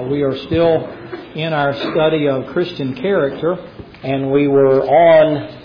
We are still in our study of Christian character, and we were on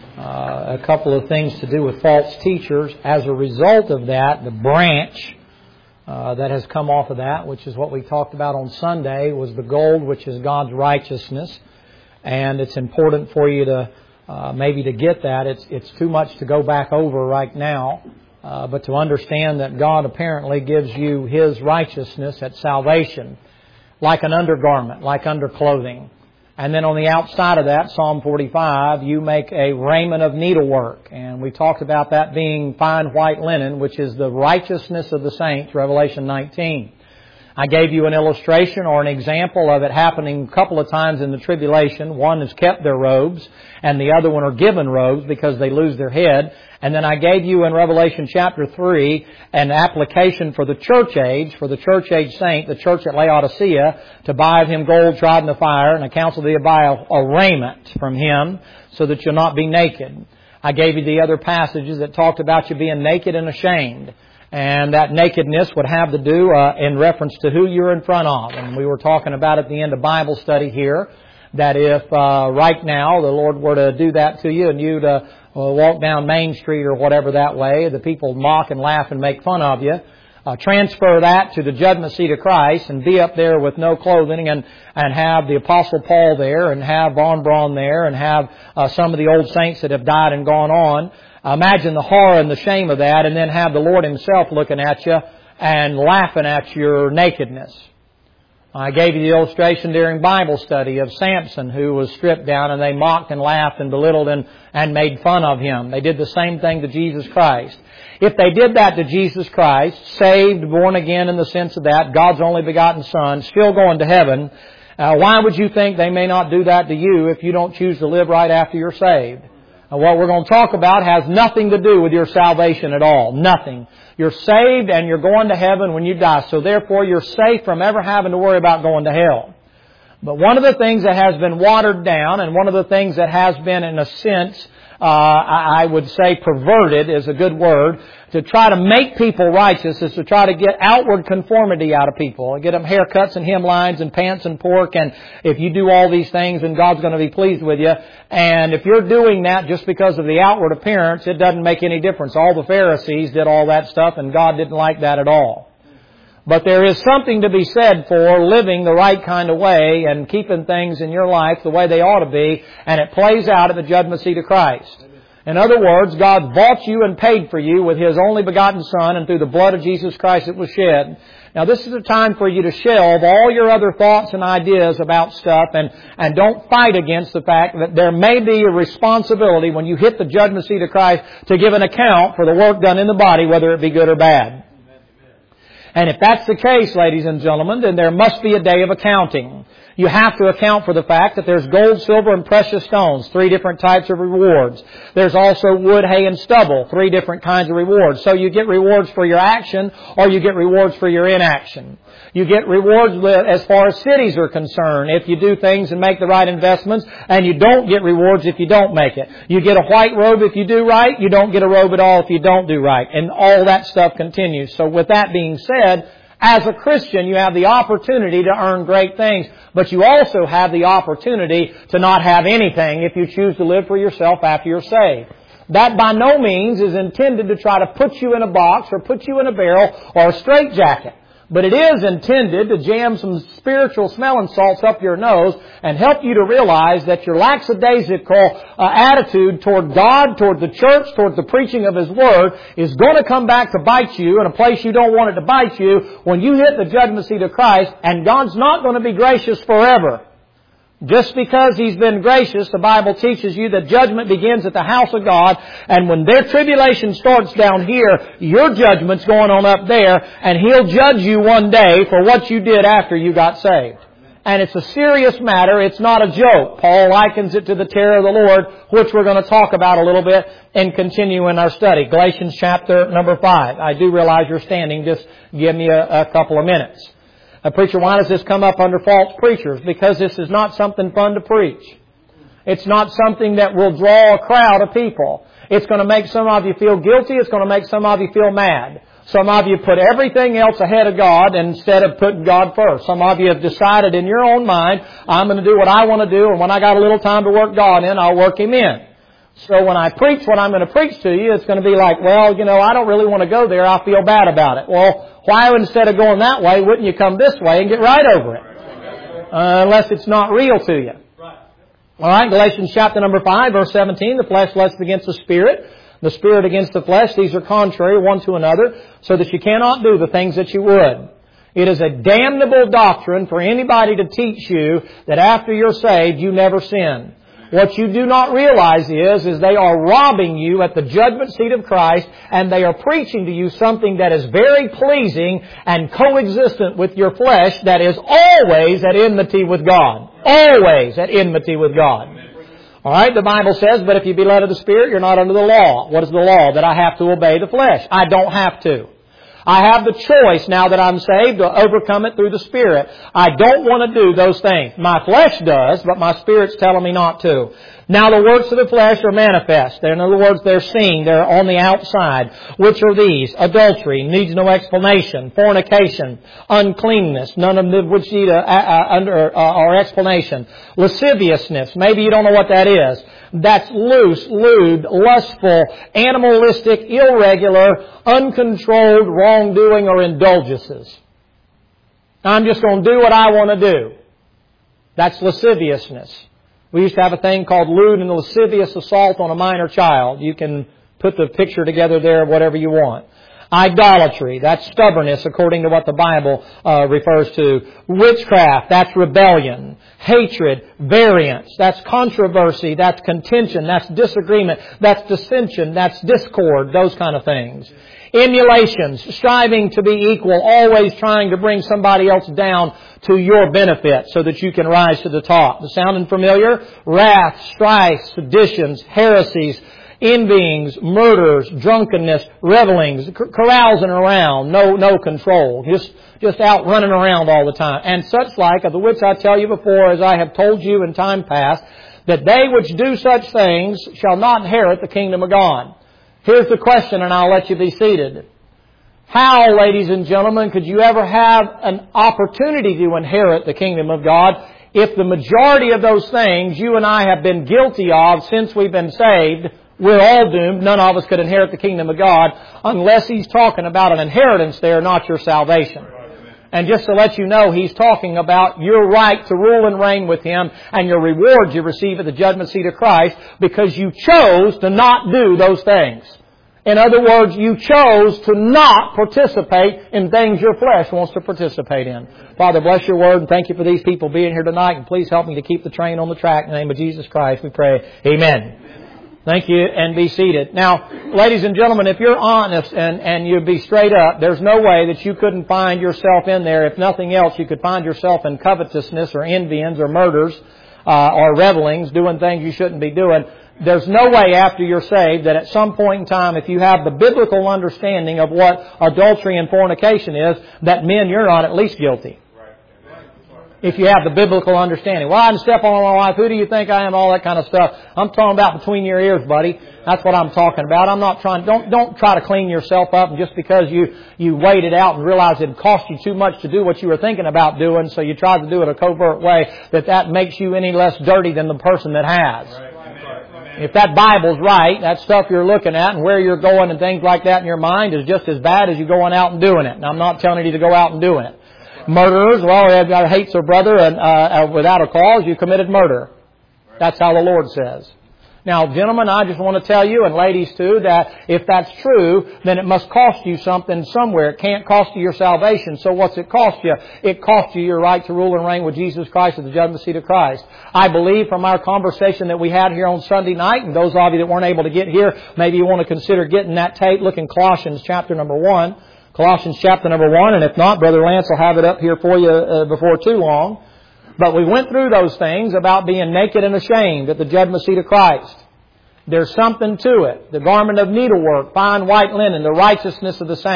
a couple of things to do with false teachers. As a result of that, the branch that has come off of that, which is what we talked about on Sunday, was the gold, which is God's righteousness. And it's important for you to maybe to get that. It's too much to go back over right now. But to understand that God apparently gives you His righteousness at salvation, like an undergarment, like underclothing. And then on the outside of that, Psalm 45, you make a raiment of needlework. And we talked about that being fine white linen, which is the righteousness of the saints, Revelation 19. I gave you an illustration or an example of it happening a couple of times in the tribulation. One has kept their robes, and the other one are given robes because they lose their head. And then I gave you in Revelation chapter 3 an application for the church age saint, the church at Laodicea, to buy of him gold tried in the fire, and a counsel thee to buy a raiment from him, so that you'll not be naked. I gave you the other passages that talked about you being naked and ashamed. And that nakedness would have to do in reference to who you're in front of. And we were talking about at the end of Bible study here that if right now the Lord were to do that to you and you'd walk down Main Street or whatever that way, the people mock and laugh and make fun of you. Transfer that to the judgment seat of Christ and be up there with no clothing and have the Apostle Paul there and have Von Braun there and have some of the old saints that have died and gone on. Imagine the horror and the shame of that, and then have the Lord Himself looking at you and laughing at your nakedness. I gave you the illustration during Bible study of Samson, who was stripped down, and they mocked and laughed and belittled and made fun of him. They did the same thing to Jesus Christ. If they did that to Jesus Christ, saved, born again in the sense of that, God's only begotten Son, still going to heaven, why would you think they may not do that to you if you don't choose to live right after you're saved? What we're going to talk about has nothing to do with your salvation at all. Nothing. You're saved and you're going to heaven when you die. So therefore you're safe from ever having to worry about going to hell. But one of the things that has been watered down, and one of the things that has been in a sense, I would say perverted is a good word, to try to make people righteous is to try to get outward conformity out of people. Get them haircuts and hemlines and pants and pork, and if you do all these things, then God's going to be pleased with you. And if you're doing that just because of the outward appearance, it doesn't make any difference. All the Pharisees did all that stuff, and God didn't like that at all. But there is something to be said for living the right kind of way and keeping things in your life the way they ought to be, and it plays out at the judgment seat of Christ. In other words, God bought you and paid for you with His only begotten Son, and through the blood of Jesus Christ it was shed. Now this is a time for you to shelve all your other thoughts and ideas about stuff, and don't fight against the fact that there may be a responsibility when you hit the judgment seat of Christ to give an account for the work done in the body, whether it be good or bad. And if that's the case, ladies and gentlemen, then there must be a day of accounting. You have to account for the fact that there's gold, silver, and precious stones, 3 different types of rewards. There's also wood, hay, and stubble, 3 different kinds of rewards. So you get rewards for your action, or you get rewards for your inaction. You get rewards as far as cities are concerned if you do things and make the right investments, and you don't get rewards if you don't make it. You get a white robe if you do right, you don't get a robe at all if you don't do right. And all that stuff continues. So with that being said, as a Christian, you have the opportunity to earn great things, but you also have the opportunity to not have anything if you choose to live for yourself after you're saved. That by no means is intended to try to put you in a box or put you in a barrel or a straitjacket. But it is intended to jam some spiritual smelling salts up your nose and help you to realize that your lackadaisical attitude toward God, toward the church, toward the preaching of His Word is going to come back to bite you in a place you don't want it to bite you when you hit the judgment seat of Christ, and God's not going to be gracious forever. Just because He's been gracious, the Bible teaches you that judgment begins at the house of God, and when their tribulation starts down here, your judgment's going on up there, and He'll judge you one day for what you did after you got saved. And it's a serious matter. It's not a joke. Paul likens it to the terror of the Lord, which we're going to talk about a little bit and continue in our study. Galatians chapter number 5. I do realize you're standing. Just give me a couple of minutes. Preacher, why does this come up under false preachers? Because this is not something fun to preach. It's not something that will draw a crowd of people. It's going to make some of you feel guilty. It's going to make some of you feel mad. Some of you put everything else ahead of God instead of putting God first. Some of you have decided in your own mind, I'm going to do what I want to do, and when I got a little time to work God in, I'll work Him in. So when I preach what I'm going to preach to you, it's going to be like, well, I don't really want to go there. I feel bad about it. Well, why instead of going that way, wouldn't you come this way and get right over it? Unless it's not real to you. All right, Galatians chapter number 5, verse 17, the flesh lusts against the Spirit against the flesh. These are contrary one to another, so that you cannot do the things that you would. It is a damnable doctrine for anybody to teach you that after you're saved, you never sin. What you do not realize is they are robbing you at the judgment seat of Christ, and they are preaching to you something that is very pleasing and coexistent with your flesh that is always at enmity with God. Always at enmity with God. All right, the Bible says, but if you be led of the Spirit, you're not under the law. What is the law? That I have to obey the flesh. I don't have to. I have the choice now that I'm saved to overcome it through the Spirit. I don't want to do those things. My flesh does, but my Spirit's telling me not to. Now the works of the flesh are manifest. In other words, they're seen. They're on the outside. Which are these? Adultery, needs no explanation. Fornication, uncleanness, none of which need our explanation. Lasciviousness, maybe you don't know what that is. That's loose, lewd, lustful, animalistic, irregular, uncontrolled wrongdoing or indulgences. I'm just going to do what I want to do. That's lasciviousness. We used to have a thing called lewd and lascivious assault on a minor child. You can put the picture together there of whatever you want. Idolatry, that's stubbornness according to what the Bible refers to. Witchcraft, that's rebellion. Hatred, variance, that's controversy, that's contention, that's disagreement, that's dissension, that's discord, those kind of things. Emulations, striving to be equal, always trying to bring somebody else down to your benefit so that you can rise to the top. The sounding familiar? Wrath, strife, seditions, heresies, envyings, murders, drunkenness, revelings, carousing around, no control, just out running around all the time. And such like, of the which I tell you before, as I have told you in time past, that they which do such things shall not inherit the kingdom of God. Here's the question, and I'll let you be seated. How, ladies and gentlemen, could you ever have an opportunity to inherit the kingdom of God if the majority of those things you and I have been guilty of since we've been saved? We're all doomed. None of us could inherit the kingdom of God unless He's talking about an inheritance there, not your salvation. And just to let you know, He's talking about your right to rule and reign with Him and your rewards you receive at the judgment seat of Christ because you chose to not do those things. In other words, you chose to not participate in things your flesh wants to participate in. Father, bless your word and thank you for these people being here tonight. And please help me to keep the train on the track. In the name of Jesus Christ, we pray. Amen. Thank you, and be seated. Now, ladies and gentlemen, if you're honest and you be straight up, there's no way that you couldn't find yourself in there. If nothing else, you could find yourself in covetousness or envyings or murders or revelings, doing things you shouldn't be doing. There's no way after you're saved that at some point in time, if you have the biblical understanding of what adultery and fornication is, that men, you're not at least guilty. If you have the biblical understanding. Well, I didn't step on my wife. Who do you think I am? All that kind of stuff. I'm talking about between your ears, buddy. That's what I'm talking about. I'm not trying, don't try to clean yourself up, and just because you weighed it out and realized it cost you too much to do what you were thinking about doing, so you tried to do it a covert way, that makes you any less dirty than the person that has. If that Bible's right, that stuff you're looking at and where you're going and things like that in your mind is just as bad as you going out and doing it. And I'm not telling you to go out and doing it. Murderers, well, everybody hates their brother and without a cause, you committed murder. That's how the Lord says. Now, gentlemen, I just want to tell you, and ladies too, that if that's true, then it must cost you something somewhere. It can't cost you your salvation. So what's it cost you? It cost you your right to rule and reign with Jesus Christ at the judgment seat of Christ. I believe from our conversation that we had here on Sunday night, and those of you that weren't able to get here, maybe you want to consider getting that tape. Look in Colossians chapter number 1. Colossians chapter number 1, and if not, Brother Lance will have it up here for you before too long. But we went through those things about being naked and ashamed at the judgment seat of Christ. There's something to it. The garment of needlework, fine white linen, the righteousness of the saints.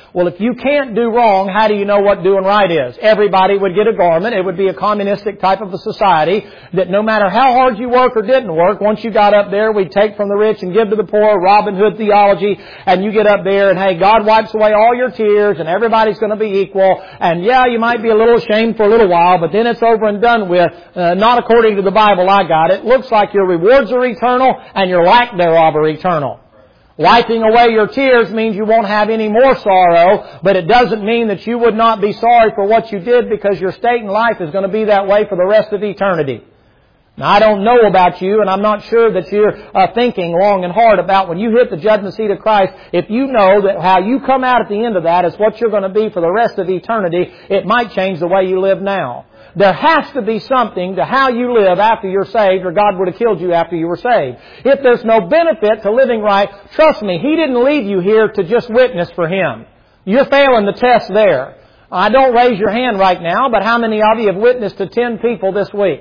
Well, if you can't do wrong, how do you know what doing right is? Everybody would get a garment. It would be a communistic type of a society that no matter how hard you work or didn't work, once you got up there, we'd take from the rich and give to the poor, Robin Hood theology, and you get up there and, hey, God wipes away all your tears and everybody's going to be equal. And yeah, you might be a little ashamed for a little while, but then it's over and done with. Not according to the Bible I got. It looks like your rewards are eternal and your lack thereof are eternal. Wiping away your tears means you won't have any more sorrow, but it doesn't mean that you would not be sorry for what you did, because your state in life is going to be that way for the rest of eternity. Now, I don't know about you, and I'm not sure that you're thinking long and hard about when you hit the judgment seat of Christ. If you know that how you come out at the end of that is what you're going to be for the rest of eternity, it might change the way you live now. There has to be something to how you live after you're saved, or God would have killed you after you were saved. If there's no benefit to living right, trust me, He didn't leave you here to just witness for Him. You're failing the test there. I don't raise your hand right now, but how many of you have witnessed to 10 people this week?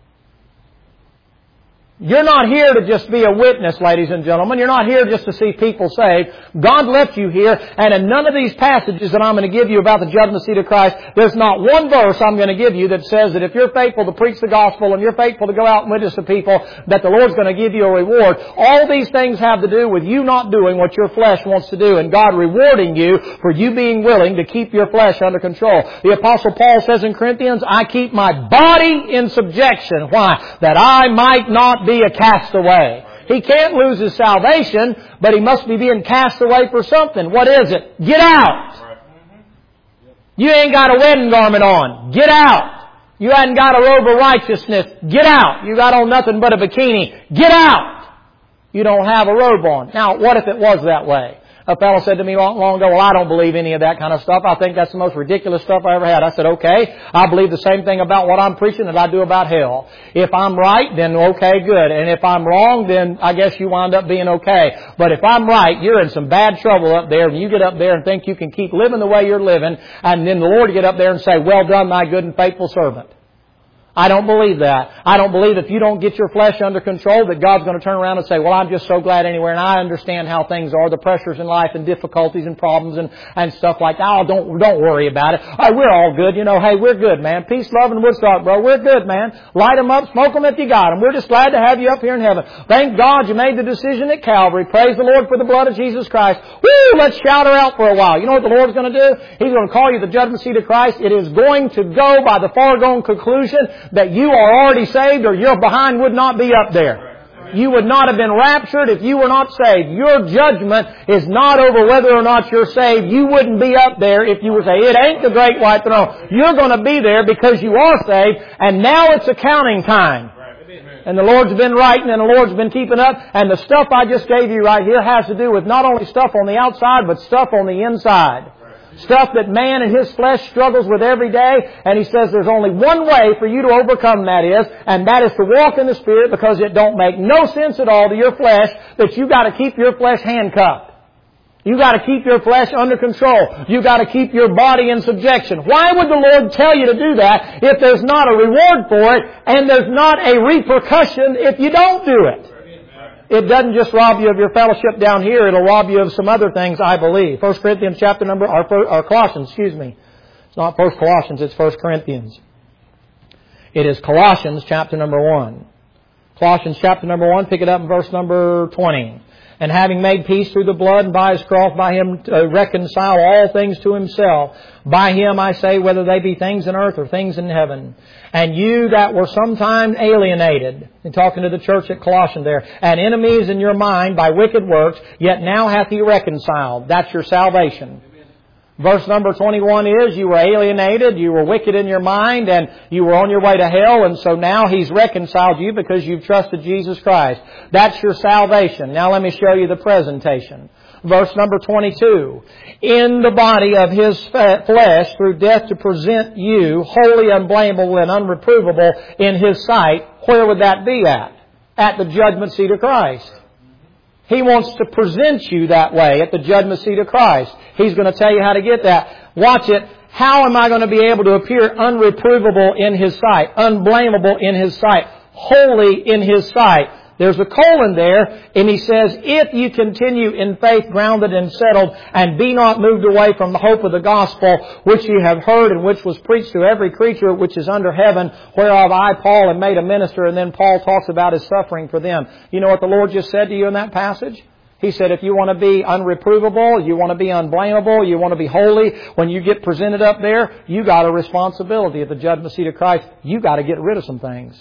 You're not here to just be a witness, ladies and gentlemen. You're not here just to see people saved. God left you here, and in none of these passages that I'm going to give you about the judgment seat of Christ, there's not one verse I'm going to give you that says that if you're faithful to preach the gospel and you're faithful to go out and witness to people, that the Lord's going to give you a reward. All these things have to do with you not doing what your flesh wants to do, and God rewarding you for you being willing to keep your flesh under control. The Apostle Paul says in Corinthians, I keep my body in subjection. Why? That I might not be a castaway. He can't lose his salvation, but he must be being cast away for something. What is it? Get out! You ain't got a wedding garment on. Get out! You hadn't got a robe of righteousness. Get out! You got on nothing but a bikini. Get out! You don't have a robe on. Now, what if it was that way? A fellow said to me long ago, well, I don't believe any of that kind of stuff. I think that's the most ridiculous stuff I ever had. I said, okay, I believe the same thing about what I'm preaching that I do about hell. If I'm right, then okay, good. And if I'm wrong, then I guess you wind up being okay. But if I'm right, you're in some bad trouble up there, and you get up there and think you can keep living the way you're living, and then the Lord get up there and say, well done, my good and faithful servant. I don't believe that. I don't believe if you don't get your flesh under control that God's going to turn around and say, well, I'm just so glad anywhere, and I understand how things are, the pressures in life and difficulties and problems and stuff like that. Oh, don't worry about it. Oh, we're all good. You know, hey, we're good, man. Peace, love, and Woodstock, bro. We're good, man. Light them up, smoke them if you got them. We're just glad to have you up here in heaven. Thank God you made the decision at Calvary. Praise the Lord for the blood of Jesus Christ. Woo! Let's shout her out for a while. You know what the Lord's going to do? He's going to call you the judgment seat of Christ. It is going to go by the foregone conclusion that you are already saved, or your behind would not be up there. You would not have been raptured if you were not saved. Your judgment is not over whether or not you're saved. You wouldn't be up there if you were saved. It ain't the great white throne. You're going to be there because you are saved, and now it's accounting time. And the Lord's been writing, and the Lord's been keeping up, and the stuff I just gave you right here has to do with not only stuff on the outside, but stuff on the inside. Stuff that man in his flesh struggles with every day. And he says there's only one way for you to overcome that is, and that is to walk in the Spirit, because it don't make no sense at all to your flesh that you got to keep your flesh handcuffed. You got to keep your flesh under control. You got to keep your body in subjection. Why would the Lord tell you to do that if there's not a reward for it and there's not a repercussion if you don't do it? It doesn't just rob you of your fellowship down here. It'll rob you of some other things, I believe. Colossians excuse me. It's not 1 Colossians, it's 1 Corinthians. It is Colossians chapter number 1. Colossians chapter number 1, pick it up in verse number 20. And having made peace through the blood, and by His cross, by Him to reconcile all things to Himself. By Him, I say, whether they be things in earth or things in heaven. And you that were sometime alienated, and talking to the church at Colossians there, and enemies in your mind by wicked works, yet now hath He reconciled. That's your salvation. Verse number 21 is, you were alienated, you were wicked in your mind, and you were on your way to hell, and so now He's reconciled you because you've trusted Jesus Christ. That's your salvation. Now let me show you the presentation. Verse number 22. In the body of His flesh, through death, to present you holy, unblameable, and unreprovable in His sight. Where would that be at? At the judgment seat of Christ. He wants to present you that way at the judgment seat of Christ. He's going to tell you how to get that. Watch it. How am I going to be able to appear unreprovable in His sight, unblameable in His sight, holy in His sight? There's a colon there, and he says, if you continue in faith grounded and settled, and be not moved away from the hope of the gospel, which you have heard and which was preached to every creature which is under heaven, whereof I, Paul, am made a minister. And then Paul talks about his suffering for them. You know what the Lord just said to you in that passage? He said, if you want to be unreprovable, you want to be unblameable, you want to be holy, when you get presented up there, you got a responsibility at the judgment seat of Christ. You got to get rid of some things.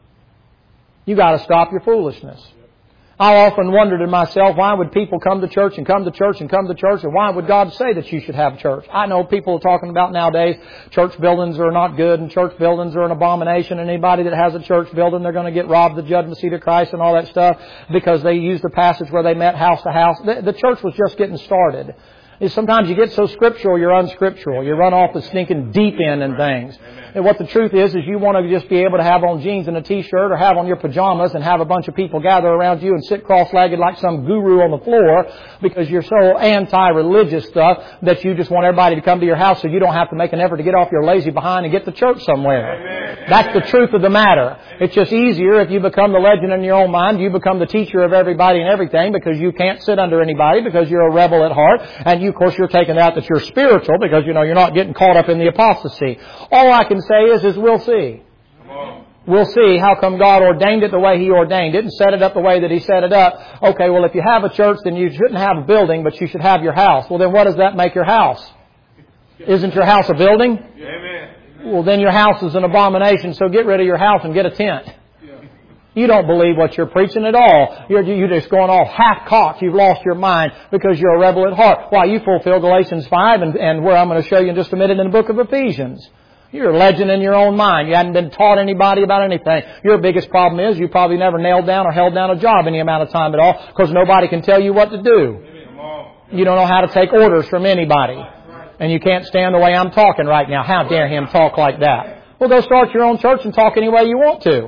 You got to stop your foolishness. I often wondered to myself, why would people come to church and come to church and come to church, and why would God say that you should have church? I know people are talking about nowadays, church buildings are not good and church buildings are an abomination, and anybody that has a church building, they're going to get robbed of the judgment seat of Christ and all that stuff because they used the passage where they met house to house. The church was just getting started. Sometimes you get so scriptural, you're unscriptural. You run off the stinking deep end and things. And what the truth is you want to just be able to have on jeans and a t-shirt or have on your pajamas and have a bunch of people gather around you and sit cross-legged like some guru on the floor because you're so anti-religious stuff that you just want everybody to come to your house so you don't have to make an effort to get off your lazy behind and get to church somewhere. Amen. That's the truth of the matter. It's just easier if you become the legend in your own mind. You become the teacher of everybody and everything because you can't sit under anybody because you're a rebel at heart. And you, of course, you're taking out that you're spiritual because, you're not getting caught up in the apostasy. All I can say is we'll see. We'll see how come God ordained it the way He ordained it and set it up the way that He set it up. Okay, well, if you have a church, then you shouldn't have a building, but you should have your house. Well, then what does that make your house? Isn't your house a building? Amen. Well, then your house is an abomination, so get rid of your house and get a tent. You don't believe what you're preaching at all. You're just going all half-cocked. You've lost your mind because you're a rebel at heart. Why, you fulfill Galatians 5 and where I'm going to show you in just a minute in the book of Ephesians. You're a legend in your own mind. You hadn't been taught anybody about anything. Your biggest problem is you probably never nailed down or held down a job any amount of time at all because nobody can tell you what to do. You don't know how to take orders from anybody. And you can't stand the way I'm talking right now. How dare him talk like that? Well, go start your own church and talk any way you want to.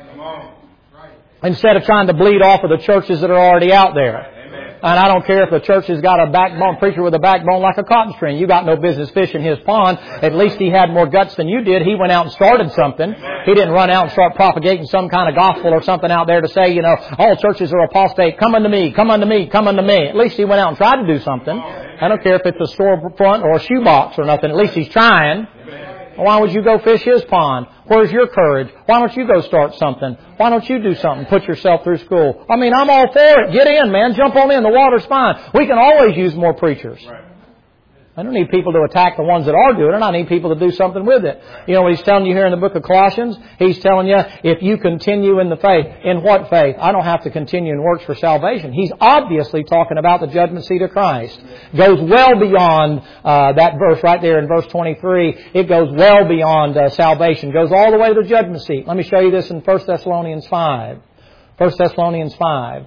Instead of trying to bleed off of the churches that are already out there. And I don't care if the church has got a backbone, preacher with a backbone like a cotton string. You got no business fishing his pond. At least he had more guts than you did. He went out and started something. He didn't run out and start propagating some kind of gospel or something out there to say, all churches are apostate. Come unto me, come unto me, come unto me. At least he went out and tried to do something. I don't care if it's a storefront or a shoebox or nothing. At least he's trying. Why would you go fish his pond? Where's your courage? Why don't you go start something? Why don't you do something? Put yourself through school. I'm all for it. Get in, man. Jump on in. The water's fine. We can always use more preachers. I don't need people to attack the ones that are doing it. I need people to do something with it. What he's telling you here in the book of Colossians? He's telling you, if you continue in the faith. In what faith? I don't have to continue in works for salvation. He's obviously talking about the judgment seat of Christ. Goes well beyond that verse right there in verse 23. It goes well beyond salvation. Goes all the way to the judgment seat. Let me show you this in 1 Thessalonians 5. 1 Thessalonians 5.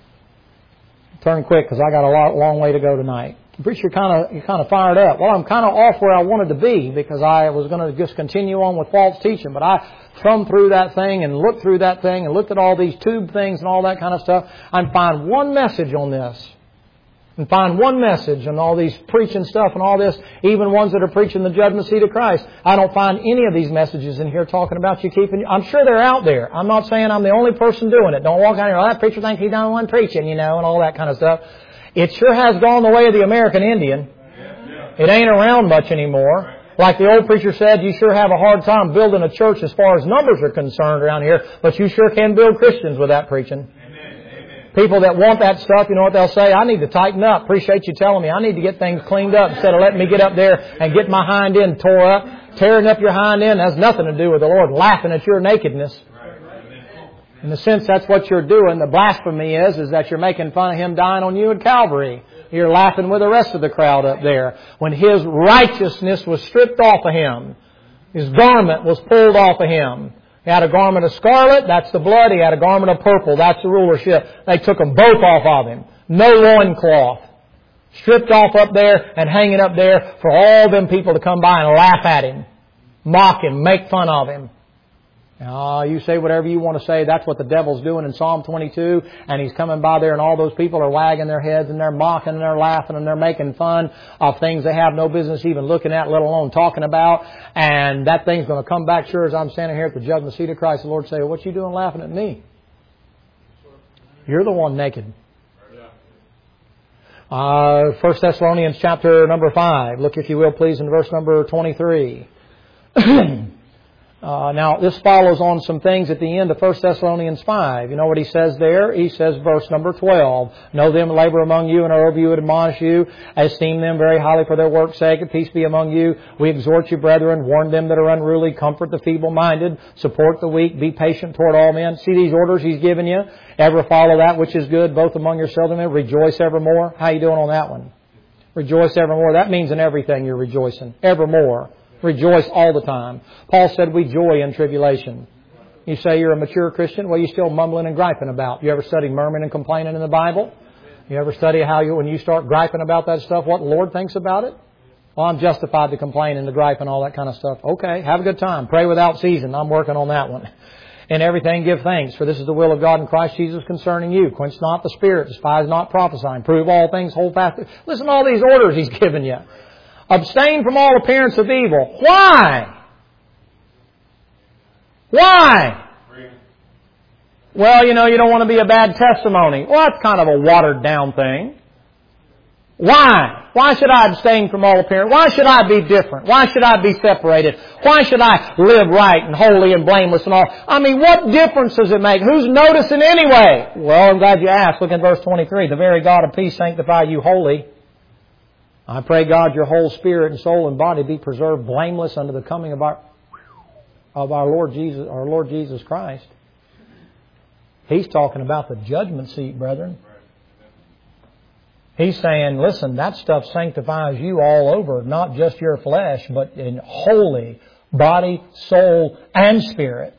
Turn quick because I got a long way to go tonight. Preacher, you're kind of fired up. Well, I'm kind of off where I wanted to be because I was going to just continue on with false teaching. But I thumbed through that thing and looked through that thing and looked at all these tube things and all that kind of stuff. And find one message on this. And find one message on all these preaching stuff and all this, even ones that are preaching the judgment seat of Christ. I don't find any of these messages in here talking about you keeping... I'm sure they're out there. I'm not saying I'm the only person doing it. Don't walk out here, that preacher thinks he's the only one preaching, and all that kind of stuff. It sure has gone the way of the American Indian. It ain't around much anymore. Like the old preacher said, you sure have a hard time building a church as far as numbers are concerned around here, but you sure can build Christians with that preaching. People that want that stuff, you know what they'll say? I need to tighten up. Appreciate you telling me. I need to get things cleaned up instead of letting me get up there and get my hind end tore up. Tearing up your hind end has nothing to do with the Lord laughing at your nakedness. In a sense, that's what you're doing. The blasphemy is that you're making fun of Him dying on you at Calvary. You're laughing with the rest of the crowd up there. When His righteousness was stripped off of Him, His garment was pulled off of Him. He had a garment of scarlet, that's the blood. He had a garment of purple, that's the rulership. They took them both off of Him. No loincloth. Stripped off up there and hanging up there for all them people to come by and laugh at Him. Mock Him, make fun of Him. You say whatever you want to say. That's what the devil's doing in Psalm 22. And he's coming by there and all those people are wagging their heads and they're mocking and they're laughing and they're making fun of things they have no business even looking at, let alone talking about. And that thing's going to come back sure as I'm standing here at the judgment seat of Christ. The Lord say, what you doing laughing at me? You're the one naked. 1 Thessalonians chapter number 5. Look, if you will, please, in verse number 23. Now, this follows on some things at the end of 1 Thessalonians 5. You know what he says there? He says, verse number 12, know them that labor among you and are over you and admonish you. Esteem them very highly for their work's sake, and peace be among you. We exhort you, brethren, warn them that are unruly, comfort the feeble-minded, support the weak, be patient toward all men. See these orders he's given you? Ever follow that which is good, both among yourselves and men. Rejoice evermore. How you doing on that one? Rejoice evermore. That means in everything you're rejoicing. Evermore. Rejoice all the time. Paul said we joy in tribulation. You say you're a mature Christian? Well, you're still mumbling and griping about. You ever study murmuring and complaining in the Bible? You ever study how when you start griping about that stuff, what the Lord thinks about it? Well, I'm justified to complain and to gripe and all that kind of stuff. Okay, have a good time. Pray without ceasing. I'm working on that one. In everything give thanks, for this is the will of God in Christ Jesus concerning you. Quench not the spirit, despise not prophesying, prove all things, hold fast. Listen to all these orders he's given you. Abstain from all appearance of evil. Why? Why? Well, you don't want to be a bad testimony. Well, that's kind of a watered down thing. Why? Why should I abstain from all appearance? Why should I be different? Why should I be separated? Why should I live right and holy and blameless and all? I mean, what difference does it make? Who's noticing anyway? Well, I'm glad you asked. Look at verse 23. The very God of peace sanctify you wholly. I pray, God, your whole spirit and soul and body be preserved blameless unto the coming of our Lord Jesus Christ. He's talking about the judgment seat, brethren. He's saying, listen, that stuff sanctifies you all over, not just your flesh, but in wholly body, soul, and spirit.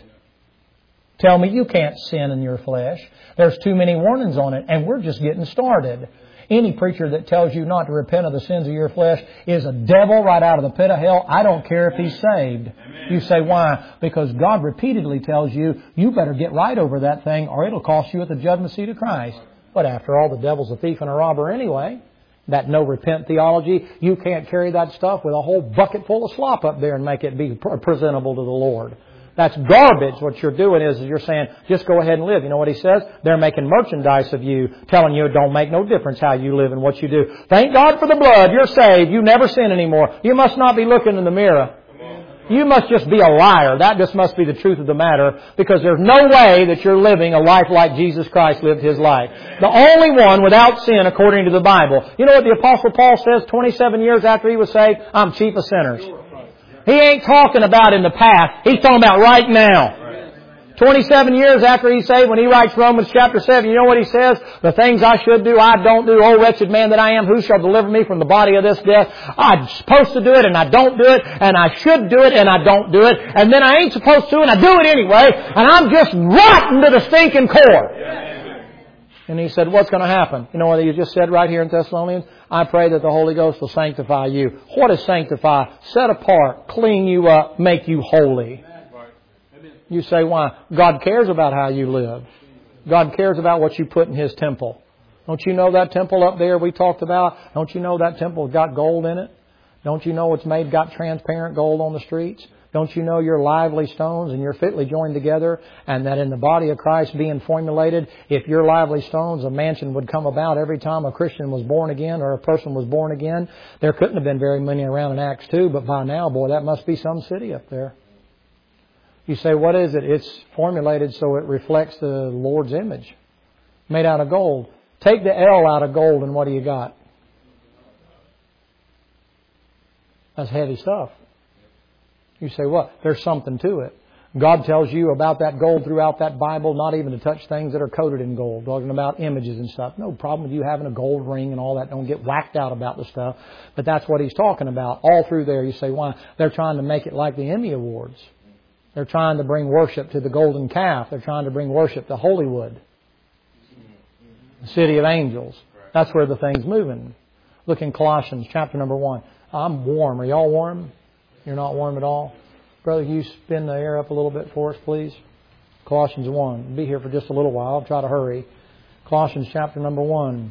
Tell me you can't sin in your flesh. There's too many warnings on it, and we're just getting started. Any preacher that tells you not to repent of the sins of your flesh is a devil right out of the pit of hell. I don't care if he's saved. Amen. You say, why? Because God repeatedly tells you, you better get right over that thing or it'll cost you at the judgment seat of Christ. But after all, the devil's a thief and a robber anyway. That no repent theology, you can't carry that stuff with a whole bucket full of slop up there and make it be presentable to the Lord. That's garbage. What you're doing is you're saying, just go ahead and live. You know what he says? They're making merchandise of you, telling you it don't make no difference how you live and what you do. Thank God for the blood. You're saved. You never sin anymore. You must not be looking in the mirror. You must just be a liar. That just must be the truth of the matter, because there's no way that you're living a life like Jesus Christ lived His life. The only one without sin according to the Bible. You know what the Apostle Paul says 27 years after he was saved? I'm chief of sinners. He ain't talking about in the past. He's talking about right now. 27 years after he's saved, when he writes Romans chapter 7, you know what he says? The things I should do, I don't do. Oh, wretched man that I am, who shall deliver me from the body of this death? I'm supposed to do it, and I don't do it. And I should do it, and I don't do it. And then I ain't supposed to, and I do it anyway. And I'm just rotten to the stinking core. And he said, what's going to happen? You know what he just said right here in Thessalonians? I pray that the Holy Ghost will sanctify you. What is sanctify? Set apart, clean you up, make you holy. You say, why? God cares about how you live. God cares about what you put in His temple. Don't you know that temple up there we talked about? Don't you know that temple got gold in it? Don't you know it's got transparent gold on the streets? Don't you know you're lively stones and you're fitly joined together, and that in the body of Christ being formulated, if you're lively stones, a mansion would come about every time a Christian was born again or a person was born again? There couldn't have been very many around in Acts 2, but by now, boy, that must be some city up there. You say, what is it? It's formulated so it reflects the Lord's image. Made out of gold. Take the L out of gold and what do you got? That's heavy stuff. You say, what? There's something to it. God tells you about that gold throughout that Bible, not even to touch things that are coated in gold. Talking about images and stuff. No problem with you having a gold ring and all that. Don't get whacked out about the stuff. But that's what He's talking about. All through there, you say, why? They're trying to make it like the Emmy Awards. They're trying to bring worship to the golden calf. They're trying to bring worship to Hollywood, the city of angels. That's where the thing's moving. Look in Colossians chapter number 1. I'm warm. Are y'all warm? You're not warm at all? Brother, you spin the air up a little bit for us, please. Colossians 1. I'll be here for just a little while. I'll try to hurry. Colossians chapter number 1.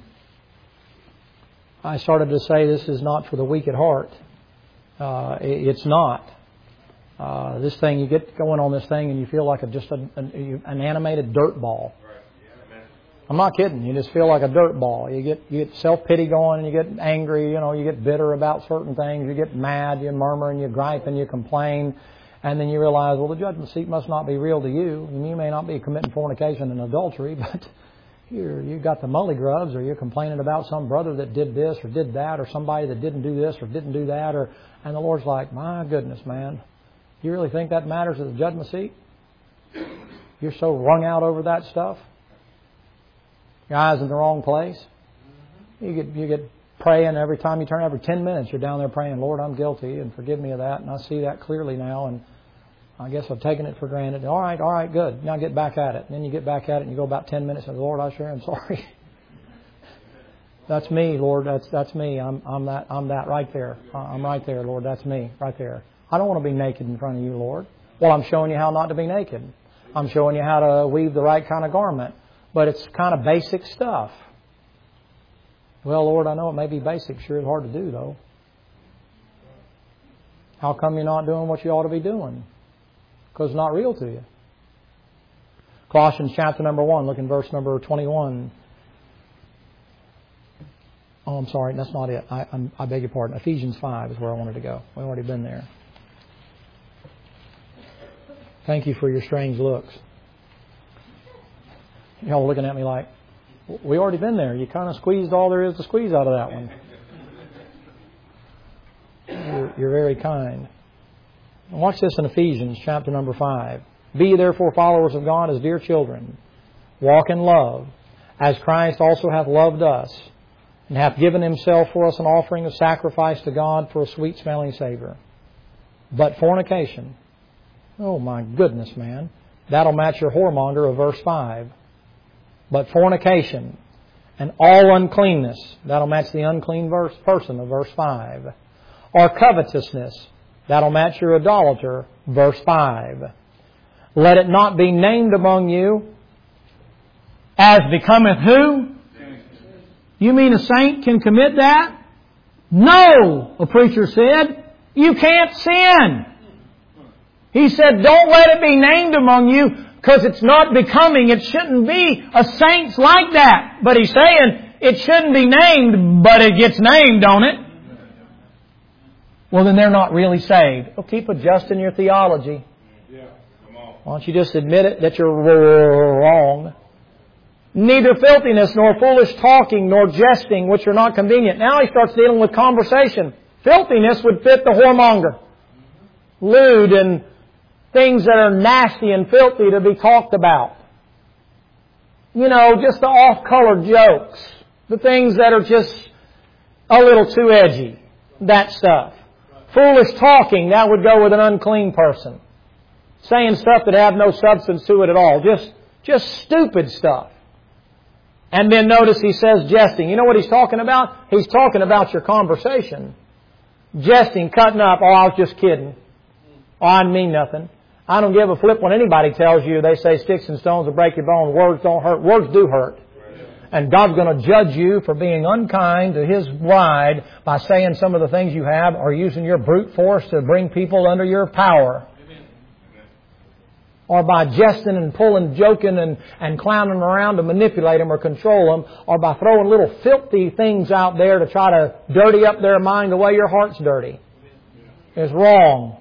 I started to say this is not for the weak at heart. It's not. This thing, you get going on this thing and you feel like just an animated dirt ball. I'm not kidding. You just feel like a dirt ball. You get self-pity going, and you get angry, you get bitter about certain things, you get mad, you murmur and you gripe and you complain, and then you realize, well, the judgment seat must not be real to you. And you may not be committing fornication and adultery, but you got the mully grubs, or you're complaining about some brother that did this or did that, or somebody that didn't do this or didn't do that, and the Lord's like, my goodness, man, you really think that matters at the judgment seat? You're so wrung out over that stuff. Your eyes in the wrong place. You get praying every time you turn. Every 10 minutes you're down there praying, Lord, I'm guilty and forgive me of that. And I see that clearly now, and I guess I've taken it for granted. All right, good. Now get back at it. And then you get back at it and you go about 10 minutes and, Lord, I sure am sorry. That's me, Lord. That's me. I'm that right there. I'm right there, Lord. That's me right there. I don't want to be naked in front of you, Lord. Well, I'm showing you how not to be naked. I'm showing you how to weave the right kind of garment. But it's kind of basic stuff. Well, Lord, I know it may be basic. Sure, it's hard to do, though. How come you're not doing what you ought to be doing? Because it's not real to you. Colossians chapter number 1, look in verse number 21. Oh, I'm sorry, that's not it. I beg your pardon. Ephesians 5 is where I wanted to go. We've already been there. Thank you for your strange looks. Y'all looking at me like, we already been there. You kind of squeezed all there is to squeeze out of that one. You're very kind. Watch this in Ephesians chapter number 5. Be ye therefore followers of God as dear children. Walk in love, as Christ also hath loved us, and hath given Himself for us an offering of sacrifice to God for a sweet-smelling savour. But fornication, oh my goodness, man, that'll match your whoremonger of verse 5. But fornication and all uncleanness, that'll match the unclean person of verse 5. Or covetousness, that'll match your idolater, verse 5. Let it not be named among you as becometh who? You mean a saint can commit that? No, a preacher said. You can't sin. He said, don't let it be named among you, because it's not becoming. It shouldn't be a saint's like that. But he's saying it shouldn't be named, but it gets named, don't it? Well, then they're not really saved. Well, keep adjusting your theology. Why don't you just admit it that you're wrong? Neither filthiness, nor foolish talking, nor jesting, which are not convenient. Now he starts dealing with conversation. Filthiness would fit the whoremonger. Lewd and things that are nasty and filthy to be talked about. Just the off-color jokes. The things that are just a little too edgy. That stuff. Foolish talking, that would go with an unclean person. Saying stuff that have no substance to it at all. Just stupid stuff. And then notice he says jesting. You know what he's talking about? He's talking about your conversation. Jesting, cutting up. Oh, I was just kidding. Oh, I didn't mean nothing. I don't give a flip when anybody tells you, they say sticks and stones will break your bone. Words don't hurt. Words do hurt. And God's going to judge you for being unkind to His bride by saying some of the things you have, or using your brute force to bring people under your power. Or by jesting and pulling, joking and clowning around to manipulate them or control them. Or by throwing little filthy things out there to try to dirty up their mind the way your heart's dirty. It's wrong.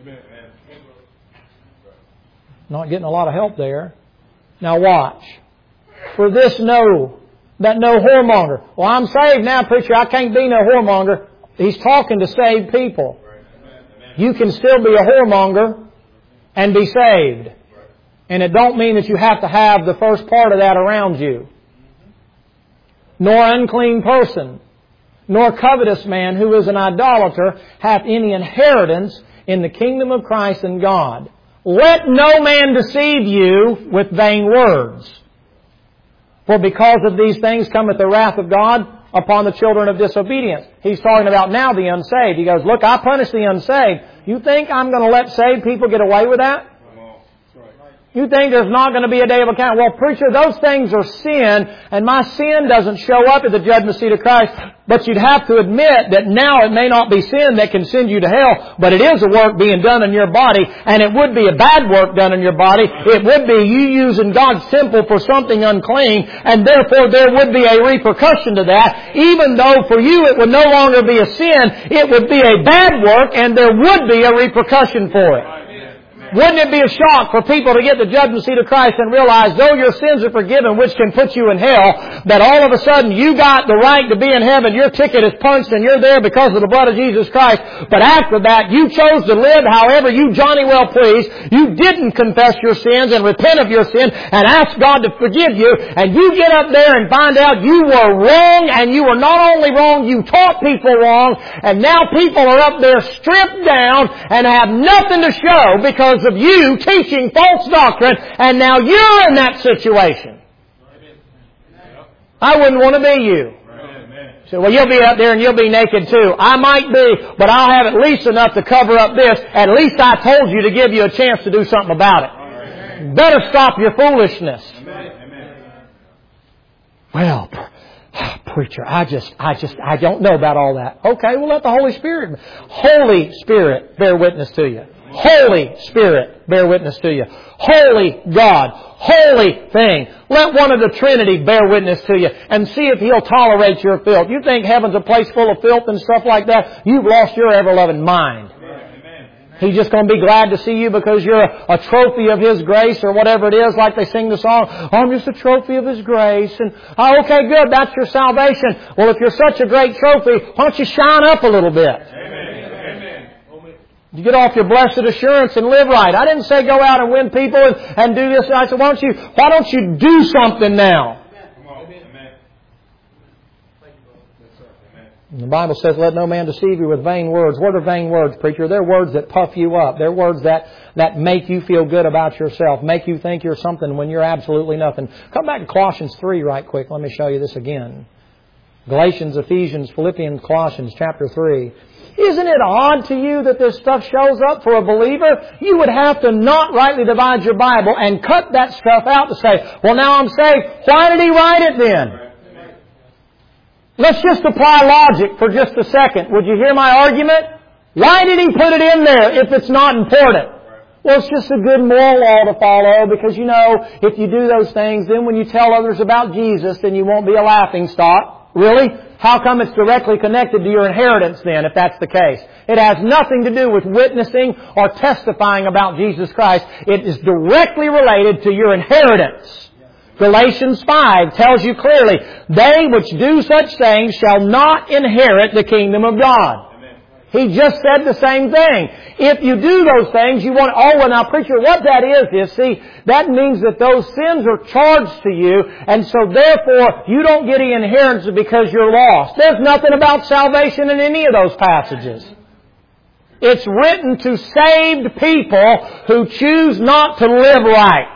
Not getting a lot of help there. Now watch. For this know, that no whoremonger. Well, I'm saved now, preacher. I can't be no whoremonger. He's talking to saved people. You can still be a whoremonger and be saved. And it don't mean that you have to have the first part of that around you. Nor unclean person, nor covetous man who is an idolater hath any inheritance in the kingdom of Christ and God. Let no man deceive you with vain words. For because of these things cometh the wrath of God upon the children of disobedience. He's talking about now the unsaved. He goes, look, I punish the unsaved. You think I'm going to let saved people get away with that? You think there's not going to be a day of account. Well, preacher, those things are sin, and my sin doesn't show up at the judgment seat of Christ. But you'd have to admit that now it may not be sin that can send you to hell, but it is a work being done in your body, and it would be a bad work done in your body. It would be you using God's temple for something unclean, and therefore there would be a repercussion to that. Even though for you it would no longer be a sin, it would be a bad work, and there would be a repercussion for it. Wouldn't it be a shock for people to get the judgment seat of Christ and realize, though your sins are forgiven, which can put you in hell, that all of a sudden you got the right to be in heaven, your ticket is punched and you're there because of the blood of Jesus Christ. But after that, you chose to live however you Johnny well pleased. You didn't confess your sins and repent of your sin and ask God to forgive you. And you get up there and find out you were wrong, and you were not only wrong, you taught people wrong. And now people are up there stripped down and have nothing to show because of you teaching false doctrine, and now you're in that situation. I wouldn't want to be you. So, well, you'll be up there and you'll be naked too. I might be, but I'll have at least enough to cover up this. At least I told you to give you a chance to do something about it. Better stop your foolishness. Well, preacher, I don't know about all that. Okay, well, let the Holy Spirit bear witness to you. Holy Spirit bear witness to you. Holy God, holy thing. Let one of the Trinity bear witness to you and see if He'll tolerate your filth. You think heaven's a place full of filth and stuff like that? You've lost your ever-loving mind. He's just going to be glad to see you because you're a trophy of His grace or whatever it is, like they sing the song, I'm just a trophy of His grace. And, oh, okay, good, that's your salvation. Well, if you're such a great trophy, why don't you shine up a little bit? You get off your blessed assurance and live right. I didn't say go out and win people and do this. I said, why don't you do something now? The Bible says, let no man deceive you with vain words. What are vain words, preacher? They're words that puff you up. They're words that make you feel good about yourself, make you think you're something when you're absolutely nothing. Come back to Colossians 3 right quick. Let me show you this again. Galatians, Ephesians, Philippians, Colossians chapter 3. Isn't it odd to you that this stuff shows up for a believer? You would have to not rightly divide your Bible and cut that stuff out to say, well, now I'm saved. Why did he write it then? Let's just apply logic for just a second. Would you hear my argument? Why did he put it in there if it's not important? Well, it's just a good moral law to follow because, you know, if you do those things, then when you tell others about Jesus, then you won't be a laughing stock. Really? How come it's directly connected to your inheritance then, if that's the case? It has nothing to do with witnessing or testifying about Jesus Christ. It is directly related to your inheritance. Galatians 5 tells you clearly, they which do such things shall not inherit the kingdom of God. He just said the same thing. If you do those things, you want, oh, well, now, preacher, what that is, see, that means that those sins are charged to you, and so therefore, you don't get any inheritance because you're lost. There's nothing about salvation in any of those passages. It's written to saved people who choose not to live right.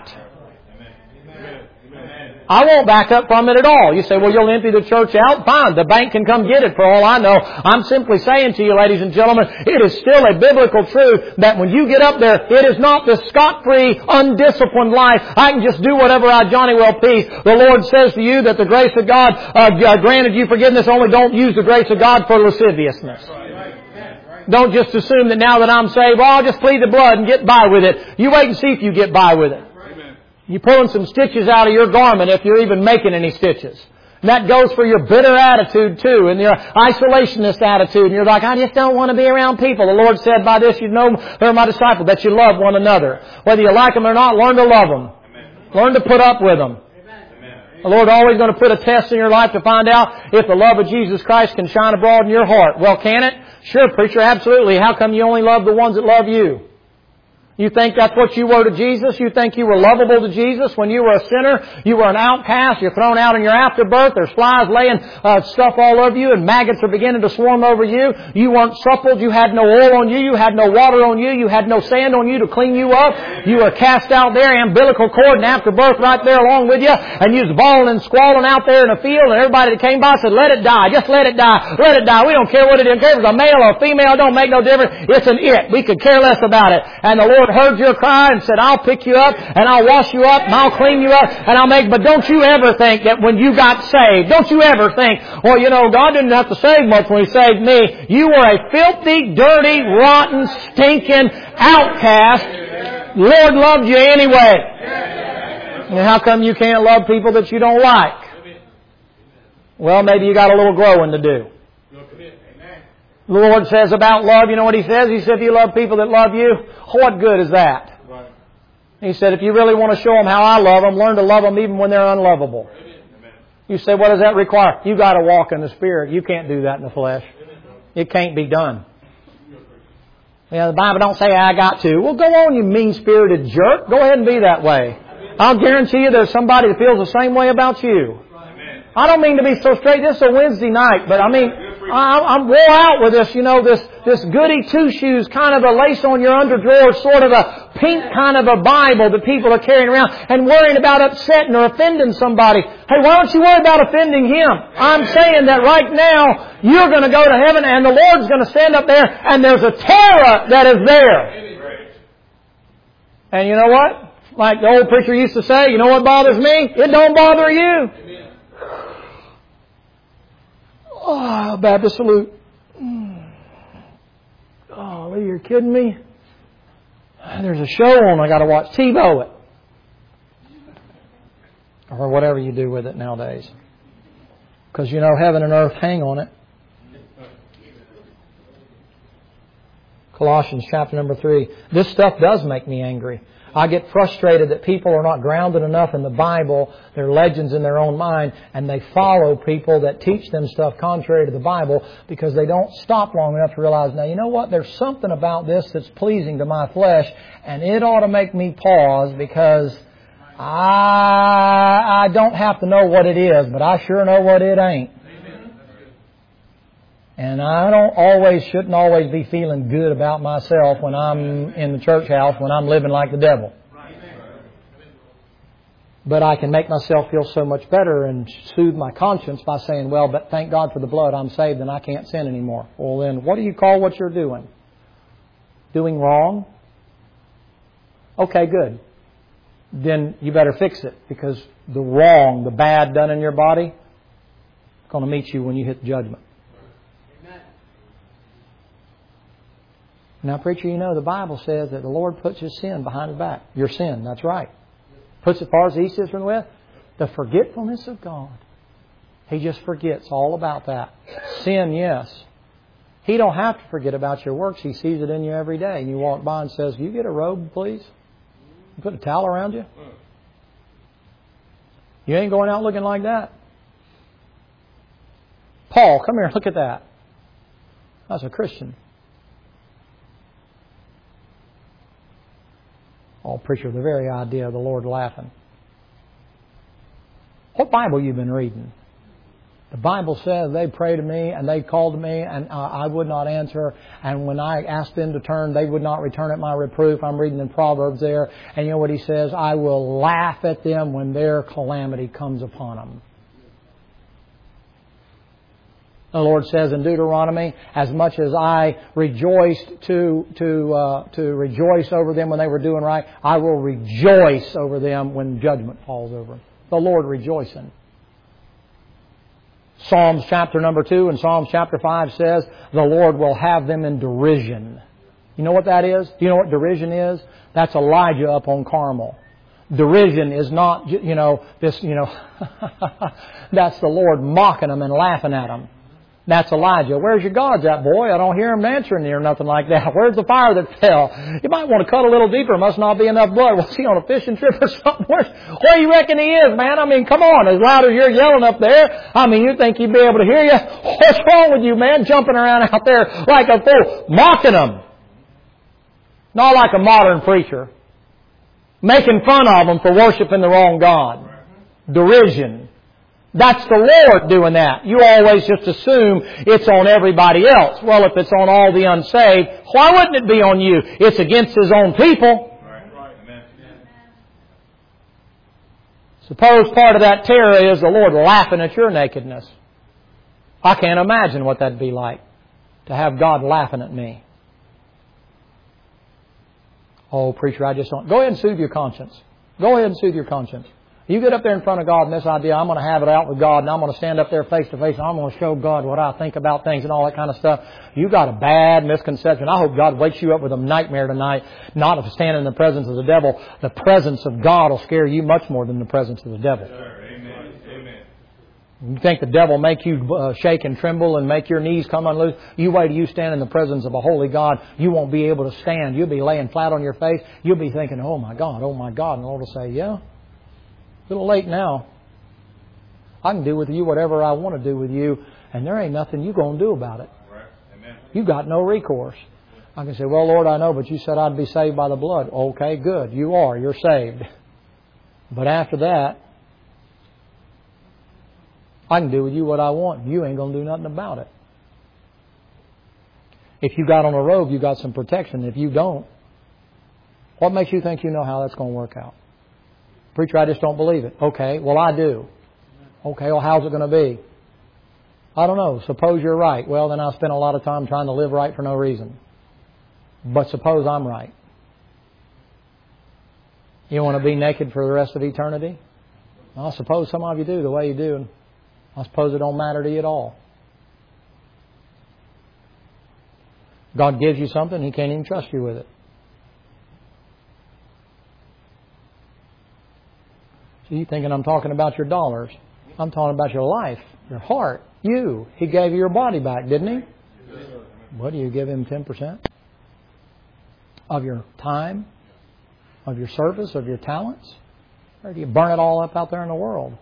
I won't back up from it at all. You say, well, you'll empty the church out? Fine. The bank can come get it for all I know. I'm simply saying to you, ladies and gentlemen, it is still a biblical truth that when you get up there, it is not the scot-free, undisciplined life. I can just do whatever I Johnny well please. The Lord says to you that the grace of God granted you forgiveness, only don't use the grace of God for lasciviousness. Don't just assume that now that I'm saved, well, I'll just plead the blood and get by with it. You wait and see if you get by with it. You're pulling some stitches out of your garment if you're even making any stitches. And that goes for your bitter attitude too, and your isolationist attitude. And you're like, I just don't want to be around people. The Lord said, by this you know they're my disciples, that you love one another. Whether you like them or not, learn to love them. Learn to put up with them. The Lord always going to put a test in your life to find out if the love of Jesus Christ can shine abroad in your heart. Well, can it? Sure, preacher, absolutely. How come you only love the ones that love you? You think that's what you were to Jesus? You think you were lovable to Jesus when you were a sinner? You were an outcast. You're thrown out in your afterbirth. There's flies laying stuff all over you and maggots are beginning to swarm over you. You weren't suppled. You had no oil on you. You had no water on you. You had no sand on you to clean you up. You were cast out there, umbilical cord and afterbirth right there along with you. And you was bawling and squalling out there in a field, and everybody that came by said, let it die. Just let it die. Let it die. We don't care what it is. If it's a male or a female, it don't make no difference. It's an it. We could care less about it. And the Lord Lord heard your cry and said, I'll pick you up and I'll wash you up and I'll clean you up and I'll make... But don't you ever think that when you got saved, don't you ever think, well, you know, God didn't have to save much when He saved me. You were a filthy, dirty, rotten, stinking outcast. Lord loved you anyway. And how come you can't love people that you don't like? Well, maybe you got a little growing to do. The Lord says about love, you know what He says? He said, if you love people that love you, what good is that? He said, if you really want to show them how I love them, learn to love them even when they're unlovable. You say, what does that require? You got to walk in the Spirit. You can't do that in the flesh. It can't be done. Yeah, the Bible don't say I got to. Well, go on, you mean-spirited jerk. Go ahead and be that way. I'll guarantee you there's somebody that feels the same way about you. I don't mean to be so straight. This is a Wednesday night, but I mean, I'm wore out with this, you know, this goody two-shoes kind of a lace on your underdrawer, sort of a pink kind of a Bible that people are carrying around and worrying about upsetting or offending somebody. Hey, why don't you worry about offending Him? I'm saying that right now, you're going to go to heaven and the Lord's going to stand up there and there's a terror that is there. And you know what? Like the old preacher used to say, you know what bothers me? It don't bother you. Oh, Baptist salute. Oh, you're kidding me? There's a show on. I got to watch TiVo it. Or whatever you do with it nowadays. Because you know heaven and earth hang on it. Colossians chapter number 3. This stuff does make me angry. I get frustrated that people are not grounded enough in the Bible. They're legends in their own mind, and they follow people that teach them stuff contrary to the Bible because they don't stop long enough to realize, now, you know what? There's something about this that's pleasing to my flesh, and it ought to make me pause because I don't have to know what it is, but I sure know what it ain't. And I shouldn't always be feeling good about myself when I'm in the church house, when I'm living like the devil. But I can make myself feel so much better and soothe my conscience by saying, well, but thank God for the blood, I'm saved and I can't sin anymore. Well then, what do you call what you're doing? Doing wrong? Okay, good. Then you better fix it because the wrong, the bad done in your body, is going to meet you when you hit judgment. Now, preacher, you know the Bible says that the Lord puts His sin behind His back. Your sin, that's right. Puts it as far as the east is from the west. The forgetfulness of God. He just forgets all about that. Sin, yes. He don't have to forget about your works. He sees it in you every day. And you walk by and says, you get a robe, please? You put a towel around you? You ain't going out looking like that. Paul, come here, look at that. That's a Christian. Oh, preacher, the very idea of the Lord laughing. What Bible you been reading? The Bible says they prayed to me and they called to me and I would not answer. And when I asked them to turn, they would not return at my reproof. I'm reading in Proverbs there. And you know what he says? I will laugh at them when their calamity comes upon them. The Lord says in Deuteronomy, as much as I rejoiced to rejoice over them when they were doing right, I will rejoice over them when judgment falls over them. The Lord rejoicing. Psalms chapter number 2 and Psalms chapter 5 says, the Lord will have them in derision. You know what that is? Do you know what derision is? That's Elijah up on Carmel. Derision is not, that's the Lord mocking them and laughing at them. That's Elijah. Where's your gods at, boy? I don't hear him answering you or nothing like that. Where's the fire that fell? You might want to cut a little deeper. Must not be enough blood. Was he on a fishing trip or something? Where do you reckon he is, man? I mean, come on. As loud as you're yelling up there, I mean, you think he'd be able to hear you? What's wrong with you, man? Jumping around out there like a fool. Mocking them. Not like a modern preacher. Making fun of them for worshiping the wrong God. Derision. That's the Lord doing that. You always just assume it's on everybody else. Well, if it's on all the unsaved, why wouldn't it be on you? It's against His own people. Suppose part of that terror is the Lord laughing at your nakedness. I can't imagine what that'd be like, to have God laughing at me. Oh, preacher, I just don't. Go ahead and soothe your conscience. Go ahead and soothe your conscience. You get up there in front of God and this idea, I'm going to have it out with God, and I'm going to stand up there face to face, and I'm going to show God what I think about things and all that kind of stuff. You got a bad misconception. I hope God wakes you up with a nightmare tonight, not of standing in the presence of the devil. The presence of God will scare you much more than the presence of the devil. Amen. Amen. You think the devil will make you shake and tremble and make your knees come unloose? You wait till you stand in the presence of a holy God. You won't be able to stand. You'll be laying flat on your face. You'll be thinking, oh my God, oh my God. And the Lord will say, yeah, a little late now. I can do with you whatever I want to do with you, and there ain't nothing you're going to do about it. Right. Amen. You've got no recourse. I can say, well, Lord, I know, but you said I'd be saved by the blood. Okay, good. You are. You're saved. But after that, I can do with you what I want. You ain't going to do nothing about it. If you got on a robe, you got some protection. If you don't, what makes you think you know how that's going to work out? Preacher, I just don't believe it. Okay, well, I do. Okay, well, how's it going to be? I don't know. Suppose you're right. Well, then I'll spend a lot of time trying to live right for no reason. But suppose I'm right. You want to be naked for the rest of eternity? Well, I suppose some of you do the way you do. And I suppose it don't matter to you at all. God gives you something, He can't even trust you with it. So you're thinking I'm talking about your dollars. I'm talking about your life, your heart, you. He gave you your body back, didn't He? Yes, sir. What do you give Him 10%? Of your time? Of your service? Of your talents? Or do you burn it all up out there in the world?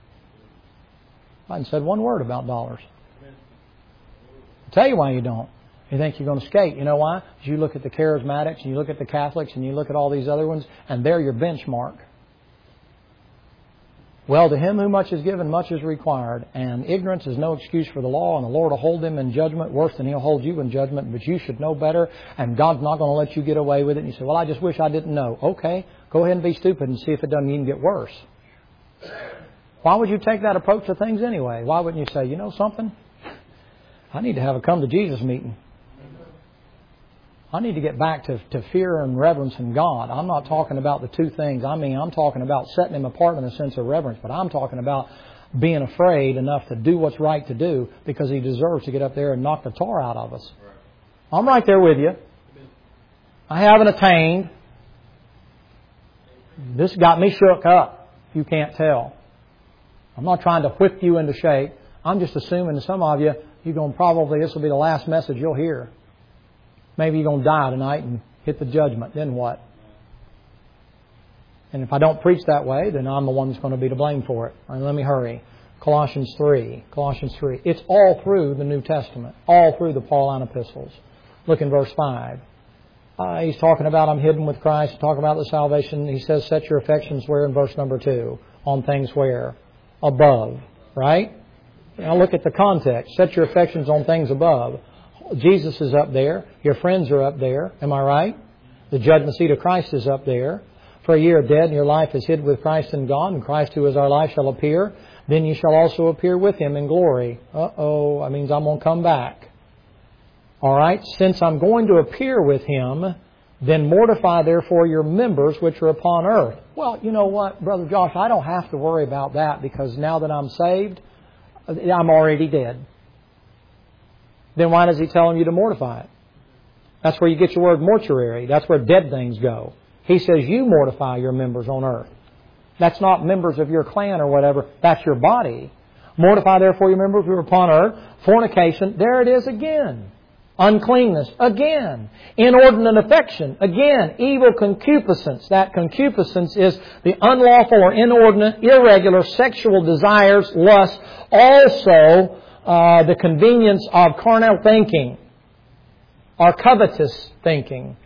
I haven't said one word about dollars. I'll tell you why you don't. You think you're going to skate. You know why? Because you look at the charismatics and you look at the Catholics and you look at all these other ones, and they're your benchmark. Well, to him who much is given, much is required. And ignorance is no excuse for the law, and the Lord will hold them in judgment worse than He'll hold you in judgment. But you should know better, and God's not going to let you get away with it. And you say, well, I just wish I didn't know. Okay, go ahead and be stupid and see if it doesn't even get worse. Why would you take that approach to things anyway? Why wouldn't you say, you know something? I need to have a come to Jesus meeting. I need to get back to fear and reverence in God. I'm not talking about the two things. I mean, I'm talking about setting Him apart in a sense of reverence, but I'm talking about being afraid enough to do what's right to do because He deserves to get up there and knock the tar out of us. I'm right there with you. I haven't attained. This got me shook up, if you can't tell. I'm not trying to whip you into shape. I'm just assuming that some of you, this will be the last message you'll hear. Maybe you're going to die tonight and hit the judgment. Then what? And if I don't preach that way, then I'm the one that's going to be to blame for it. All right, let me hurry. Colossians 3. It's all through the New Testament. All through the Pauline epistles. Look in verse 5. He's talking about I'm hidden with Christ. Talking about the salvation. He says, set your affections where in verse number 2? On things where? Above. Right? Now look at the context. Set your affections on things above. Jesus is up there. Your friends are up there. Am I right? The judgment seat of Christ is up there. For ye are dead, and your life is hid with Christ in God, and Christ who is our life shall appear. Then ye shall also appear with Him in glory. That means I'm going to come back. All right? Since I'm going to appear with Him, then mortify therefore your members which are upon earth. Well, you know what, Brother Josh, I don't have to worry about that because now that I'm saved, I'm already dead. Then why does He tell you to mortify it? That's where you get your word mortuary. That's where dead things go. He says you mortify your members on earth. That's not members of your clan or whatever. That's your body. Mortify therefore your members who are upon earth. Fornication. There it is again. Uncleanness. Again. Inordinate affection. Again. Evil concupiscence. That concupiscence is the unlawful or inordinate, irregular sexual desires, lust. Also, the convenience of carnal thinking or covetous thinking.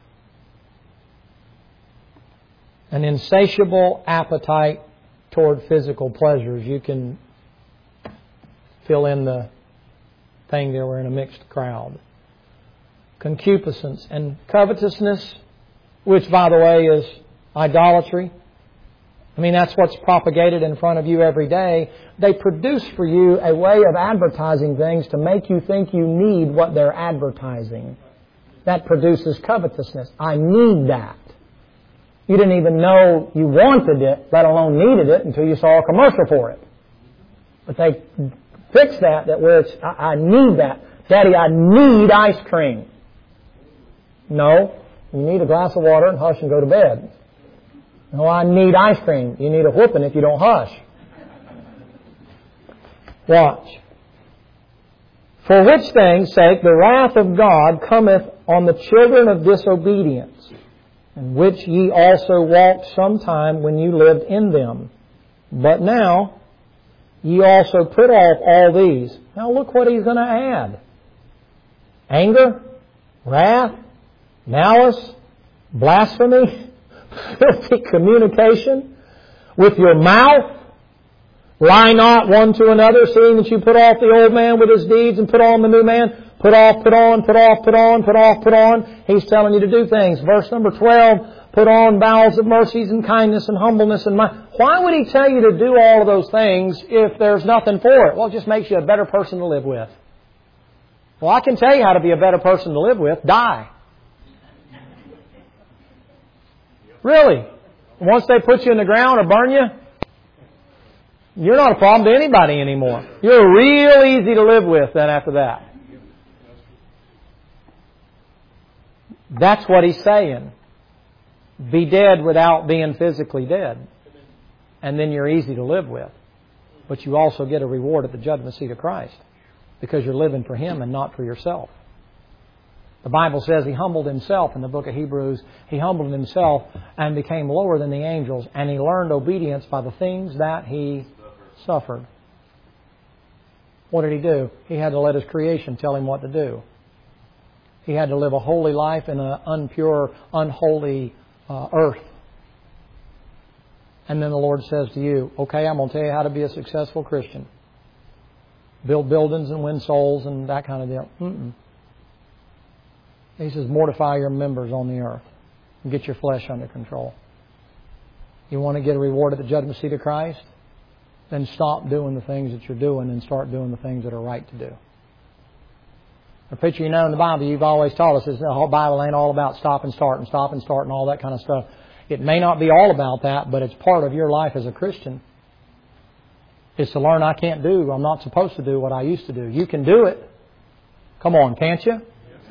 An insatiable appetite toward physical pleasures. You can fill in the thing there. We're in a mixed crowd. Concupiscence and covetousness, which, by the way, is idolatry. I mean, that's what's propagated in front of you every day. They produce for you a way of advertising things to make you think you need what they're advertising. That produces covetousness. I need that. You didn't even know you wanted it, let alone needed it, until you saw a commercial for it. But they fixed that where it's, I need that. Daddy, I need ice cream. No, you need a glass of water and hush and go to bed. No, I need ice cream. You need a whooping if you don't hush. Watch. For which things' sake the wrath of God cometh on the children of disobedience, in which ye also walked sometime when you lived in them. But now ye also put off all these. Now look what he's going to add. Anger, wrath, malice, blasphemy, filthy communication, with your mouth. Lie not one to another, seeing that you put off the old man with his deeds and put on the new man. Put off, put on, put off, put on, put off, put on. He's telling you to do things. Verse number 12, put on bowels of mercies and kindness and humbleness and mind. Why would he tell you to do all of those things if there's nothing for it? Well, it just makes you a better person to live with. Well, I can tell you how to be a better person to live with. Die. Really. Once they put you in the ground or burn you, you're not a problem to anybody anymore. You're real easy to live with then after that. That's what he's saying. Be dead without being physically dead. And then you're easy to live with. But you also get a reward at the judgment seat of Christ. Because you're living for Him and not for yourself. The Bible says He humbled Himself in the book of Hebrews. He humbled Himself and became lower than the angels. And He learned obedience by the things that He suffered. What did He do? He had to let His creation tell Him what to do. He had to live a holy life in an unpure, unholy earth. And then the Lord says to you, okay, I'm going to tell you how to be a successful Christian. Build buildings and win souls and that kind of deal. He says, mortify your members on the earth and get your flesh under control. You want to get a reward at the judgment seat of Christ? Then stop doing the things that you're doing and start doing the things that are right to do. The picture you know in the Bible, you've always taught us, is the whole Bible ain't all about stop and start and all that kind of stuff. It may not be all about that, but it's part of your life as a Christian. It's to learn I can't do, I'm not supposed to do what I used to do. You can do it. Come on, can't you?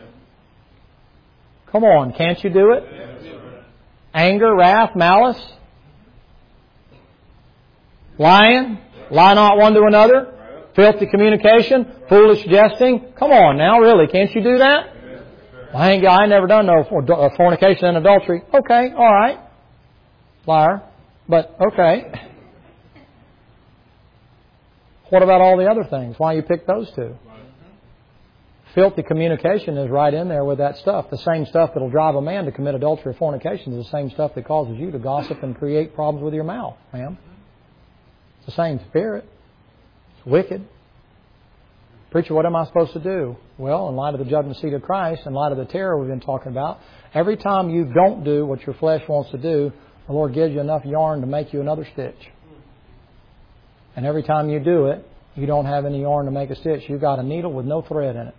Come on, can't you do it? Anger, wrath, malice, lying, lie not one to another, filthy communication, foolish jesting. Come on now, really, can't you do that? Well, I ain't never done no fornication and adultery. Okay, all right. Liar. But, okay. What about all the other things? Why you pick those two? Filthy communication is right in there with that stuff. The same stuff that will drive a man to commit adultery or fornication is the same stuff that causes you to gossip and create problems with your mouth, ma'am. It's the same spirit. It's wicked. Preacher, what am I supposed to do? Well, in light of the judgment seat of Christ, in light of the terror we've been talking about, every time you don't do what your flesh wants to do, the Lord gives you enough yarn to make you another stitch. And every time you do it, you don't have any yarn to make a stitch. You've got a needle with no thread in it.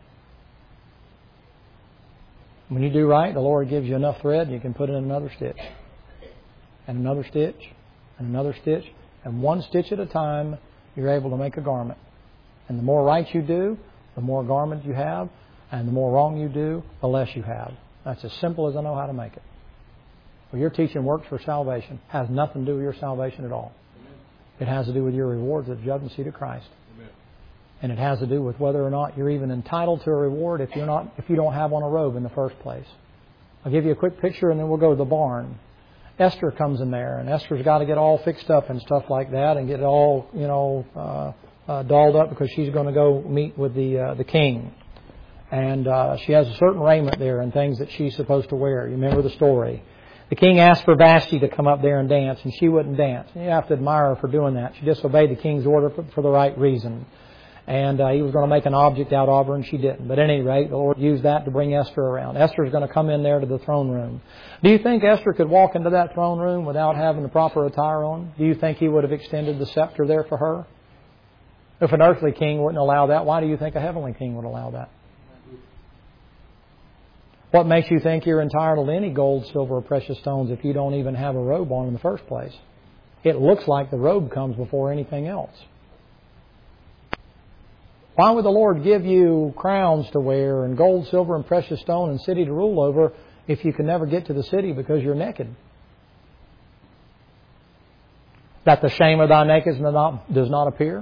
When you do right, the Lord gives you enough thread, you can put it in another stitch. And another stitch, and another stitch. And one stitch at a time, you're able to make a garment. And the more right you do, the more garment you have. And the more wrong you do, the less you have. That's as simple as I know how to make it. Well, your teaching works for salvation. It has nothing to do with your salvation at all. It has to do with your rewards at the judgment seat of Christ. Amen. And it has to do with whether or not you're even entitled to a reward if you don't have on a robe in the first place. I'll give you a quick picture and then we'll go to the barn. Esther comes in there, and Esther's got to get all fixed up and stuff like that and get it all, dolled up because she's going to go meet with the king. And she has a certain raiment there and things that she's supposed to wear. You remember the story. The king asked for Vashti to come up there and dance, and she wouldn't dance. You have to admire her for doing that. She disobeyed the king's order for the right reason. And he was going to make an object out of her, and she didn't. But at any rate, the Lord used that to bring Esther around. Esther's going to come in there to the throne room. Do you think Esther could walk into that throne room without having the proper attire on? Do you think he would have extended the scepter there for her? If an earthly king wouldn't allow that, why do you think a heavenly king would allow that? What makes you think you're entitled to any gold, silver, or precious stones if you don't even have a robe on in the first place? It looks like the robe comes before anything else. Why would the Lord give you crowns to wear and gold, silver, and precious stone and city to rule over if you can never get to the city because you're naked? That the shame of thy nakedness does not appear?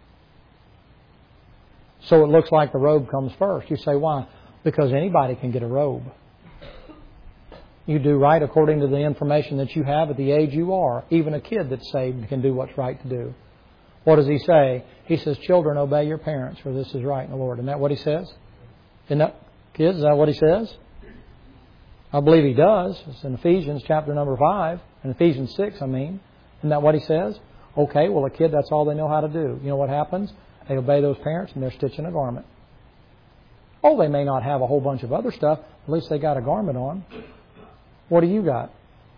So it looks like the robe comes first. You say, why? Because anybody can get a robe. You do right according to the information that you have at the age you are. Even a kid that's saved can do what's right to do. What does he say? He says, children, obey your parents, for this is right in the Lord. Isn't that what he says? Isn't that, kids, is that what he says? I believe he does. It's in Ephesians chapter number 5. In Ephesians 6, I mean. Isn't that what he says? Okay, well, a kid, that's all they know how to do. You know what happens? They obey those parents and they're stitching a garment. Oh, they may not have a whole bunch of other stuff. At least they got a garment on. What do you got?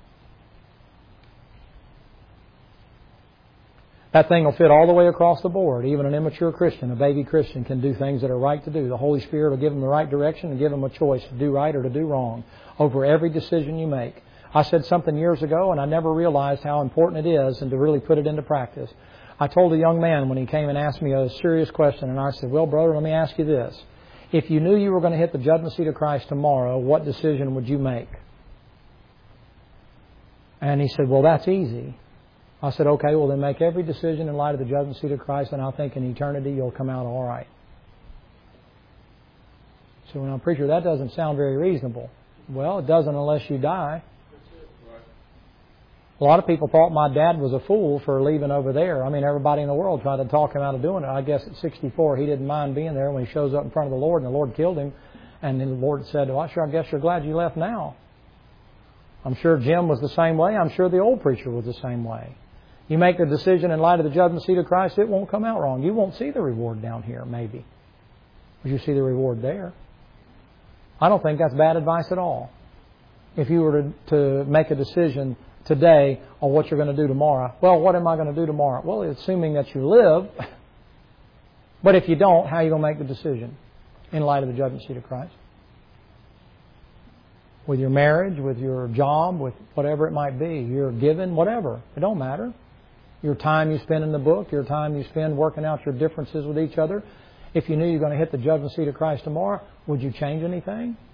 That thing will fit all the way across the board. Even an immature Christian, a baby Christian, can do things that are right to do. The Holy Spirit will give them the right direction and give them a choice to do right or to do wrong over every decision you make. I said something years ago and I never realized how important it is and to really put it into practice. I told a young man when he came and asked me a serious question, and I said, well, brother, let me ask you this. If you knew you were going to hit the judgment seat of Christ tomorrow, what decision would you make? And he said, well, that's easy. I said, okay, well, then make every decision in light of the judgment seat of Christ, and I think in eternity you'll come out all right. So when I'm preacher, that doesn't sound very reasonable. Well, it doesn't unless you die. A lot of people thought my dad was a fool for leaving over there. I mean, everybody in the world tried to talk him out of doing it. I guess at 64, he didn't mind being there when he shows up in front of the Lord, and the Lord killed him. And then the Lord said, well, I guess you're glad you left now. I'm sure Jim was the same way. I'm sure the old preacher was the same way. You make the decision in light of the judgment seat of Christ, it won't come out wrong. You won't see the reward down here, maybe. But you see the reward there. I don't think that's bad advice at all. If you were to make a decision today on what you're going to do tomorrow. Well, what am I going to do tomorrow? Well, assuming that you live. But if you don't, how are you going to make the decision in light of the judgment seat of Christ? With your marriage, with your job, with whatever it might be. Your giving, whatever. It don't matter. Your time you spend in the book, your time you spend working out your differences with each other. If you knew you were going to hit the judgment seat of Christ tomorrow, would you change anything?